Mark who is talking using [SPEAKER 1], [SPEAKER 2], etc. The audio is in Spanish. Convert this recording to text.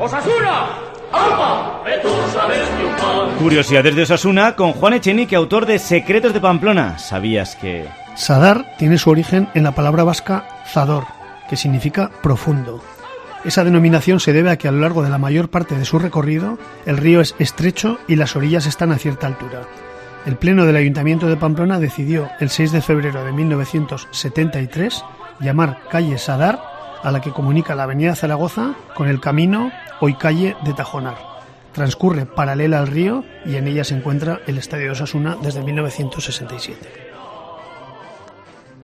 [SPEAKER 1] ¡Osasuna! ¡Alba! ¡Tú sabes triunfar!
[SPEAKER 2] Curiosidades de Osasuna con Juan Echenique, autor de Secretos de Pamplona. ¿Sabías que...?
[SPEAKER 3] Sadar tiene su origen en la palabra vasca zador, que significa profundo. Esa denominación se debe a que a lo largo de la mayor parte de su recorrido el río es estrecho y las orillas están a cierta altura. El Pleno del Ayuntamiento de Pamplona decidió el 6 de febrero de 1973 llamar calle Sadar a la que comunica la avenida Zaragoza con el camino, hoy calle de Tajonar. Transcurre paralela al río y en ella se encuentra el Estadio de Osasuna desde 1967.